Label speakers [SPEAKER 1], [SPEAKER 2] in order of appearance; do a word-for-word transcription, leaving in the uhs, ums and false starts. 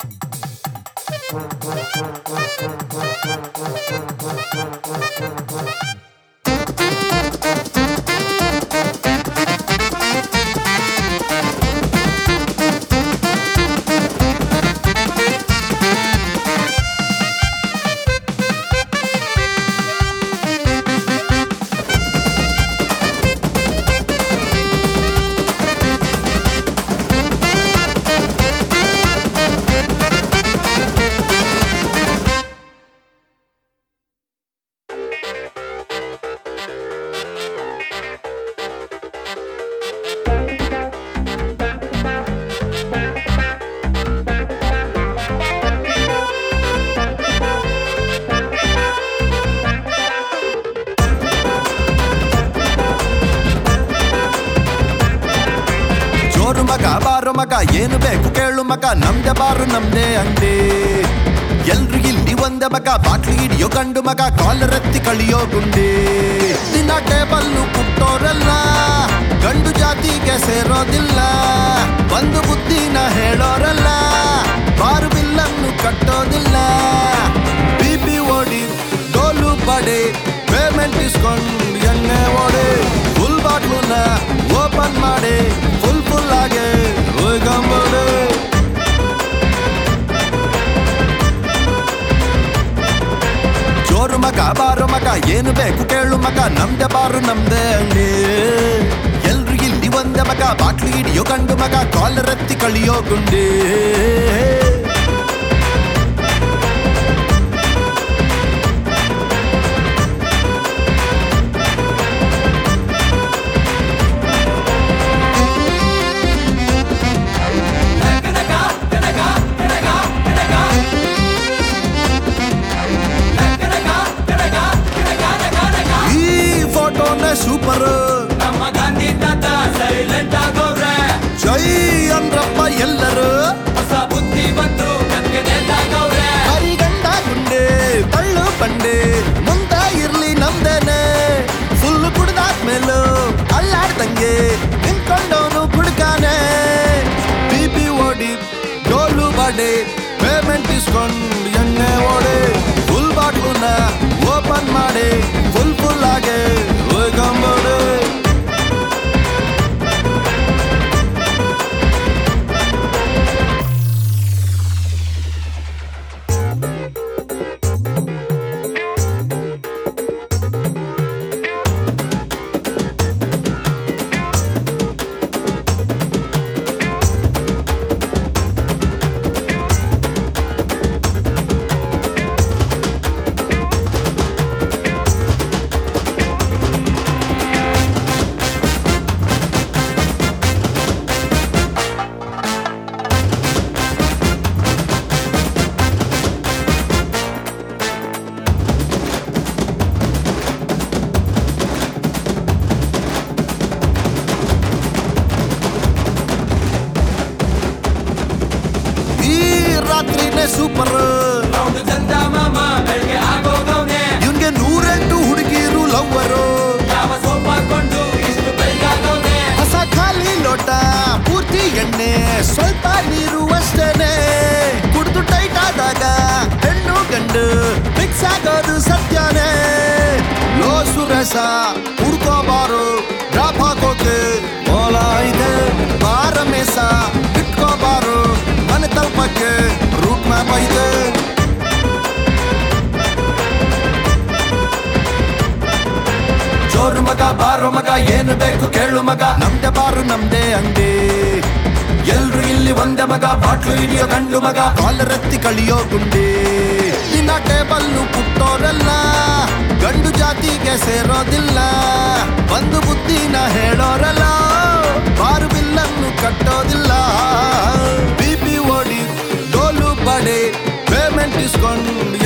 [SPEAKER 1] ಮಗ ಬಾರು ಮಗ ಏನು ಬೇಕು ಕೇಳು ಮಗ ನಮ್ದೆ ಬಾರು ನಮ್ದೆ ಅಂಗಡಿ ಎಲ್ರು ಇಲ್ಲಿ ಒಂದೇ ಮಗ ಬಾಟ್ಲಿ ಹಿಡಿಯೋ ಗಂಡು ಮಗ ಕಾಲರೆತ್ತಿ ಕಳಿಯೋ ಗುಂಡಿ ದಿನ ಟೇಬಲ್ಲು ಕುಟ್ಟೋರೆಲ್ಲ ಗಂಡು ಜಾತಿಗೆ ಸೇರೋದಿಲ್ಲ ಒಂದು ಬುದ್ಧಿನ ಹೇಳೋರಲ್ಲ ಬಾರು ಬಿಲ್ಲನ್ನು ಕಟ್ಟೋದಿಲ್ಲ ಬಿ ಪಿ ಓಡಿ ಡೋಲು ಬಡಿ ಪೇಮೆಂಟ್ ಇಸ್ಕೊಂಡು ಎಣ್ಣೆ ಓಡಿ ಫುಲ್ ಬಾಟ್ಲುನ ಓಪನ್ ಮಾಡಿ ಫುಲ್ ಫುಲ್ ಆಗಿ ಹೋಗಂಬೋಡಿ ಜೋರು ಮಗ ಬಾರು ಮಗ ಏನು ಬೇಕು ಕೇಳು ಮಗ ನಮ್ದೆ ಬಾರು ನಮ್ದೆ ಅಂಗಡಿ ಎಲ್ರು ಇಲ್ಲಿ ಒಂದೇ ಮಗ ಬಾಟ್ಲಿ ಹಿಡಿಯೋ ಗಂಡು ಮಗ ಕಾಲರೆತ್ತಿ ಕಳಿಯೋ ಗುಂಡಿ ಸೂಪರ್
[SPEAKER 2] ನಮ್ಮ ಗಾಂಧಿ ತಾತ ಸೈಲೆಂಟ್ ಆಗೋವ್ರೆ
[SPEAKER 1] ಜೈ ಅಂದ್ರಪ್ಪ ಎಲ್ಲರೂ
[SPEAKER 2] ಹೊಸ ಬುದ್ಧಿ ಬಂದ್ರು ಕತ್ಕೆದಾಗವ್ರೆ
[SPEAKER 1] ಹರಿಗಂಡ ಗುಂಡೆ ತಳ್ಳು ಬಂಡೆ ಮುಂದ ಇರ್ಲಿ ನಮ್ದೇನೆ ಫುಲ್ ಕುಡ್ದಾದ್ಮೇಲೂ ಅಲ್ಲಾಡ್ದಂಗೆ ನಿಂತ್ಕೊಂಡವನು ಕುಡ್ಕಾನೆ ಬಿ ಪಿ ಓಡಿ ಡೋಲು ಬಾಡಿ ಪೇಮೆಂಟ್ ಇಸ್ಕೊಂಡು ಎಣ್ಣೆ ಓಡಿ ಫುಲ್ ಬಾಟ್ಲುನ ಓಪನ್ ಮಾಡಿ ಫುಲ್ ಫುಲ್ ಆಗಿ ಹೋಗಂಬೋಡಿ ರಾತ್ರಿನೇ ಸೂಪರ್
[SPEAKER 2] ರೌಂಡ್ ಚಂದ ಮಾಮ ಬೆಳಗ್ಗೆ ಆಗೋಗವ್ನೆ
[SPEAKER 1] ಇವ್ನ್ಗೆ ನೂರೆಂಟು ಹುಡುಗಿರು ಲವ್ವರು
[SPEAKER 2] ಯಾವ ಸೋಪ್ ಹಾಕೊಂಡು ಇಷ್ಟು ಬೆಳಗಾಗವ್ನೆ
[SPEAKER 1] ಹೊಸ ಖಾಲಿ ಲೋಟ ಪೂರ್ತಿ ಎಣ್ಣೆ ಸ್ವಲ್ಪ ನೀರು ಅಷ್ಟೇನೆ ಕುಡ್ದು ಟೈಟ್ ಆದಾಗ ಹೆಣ್ಣು ಗಂಡು ಮಿಕ್ಸ್ ಆಗೋದು ಸತ್ಯನೇ ಲೋಸು ರಸ ಹುಡ್ಕೋಬಾರು ಡ್ರಾಪ್ ಹಾಕೋಕೆ ಮೋಲ ಇದೆ ಬಾರ ಮೇಸ ಇಟ್ಕೋಬಾರು ಮನೆ ತಲುಪಕ್ಕೆ ರೂಟ್ ಮ್ಯಾಪ್ ಐತೆ ಜೋರು ಮಗ ಬಾರೋ ಮಗ ಏನು ಬೇಕು ಕೇಳು ಮಗ ನಮ್ದೆ ಬಾರು ನಮ್ದೆ ಅಂಗಡಿ ಎಲ್ರು ಇಲ್ಲಿ ಒಂದೇ ಮಗ ಬಾಟ್ಲು ಹಿಡಿಯೋ ಗಂಡು ಮಗ ಕಾಲರೆತ್ತಿ ಕಳಿಯೋ ಗುಂಡಿ ದಿನ ಟೇಬಲ್ಲು ಕುಟ್ಟೋರೆಲ್ಲ ಗಂಡು ಜಾತಿಗೆ ಸೇರೋದಿಲ್ಲ ಒಂದು ಬುದ್ಧಿನ ಹೇಳೋರಲ್ಲ ಬಾರು ಬಿಲ್ಲನ್ನು ಕಟ್ಟೋದಿಲ್ಲ ಬಿ ಪಿ ಓಡಿ ಡೋಲು ಬಡಿ ಪೇಮೆಂಟ್ ಇಸ್ಕೊಂಡು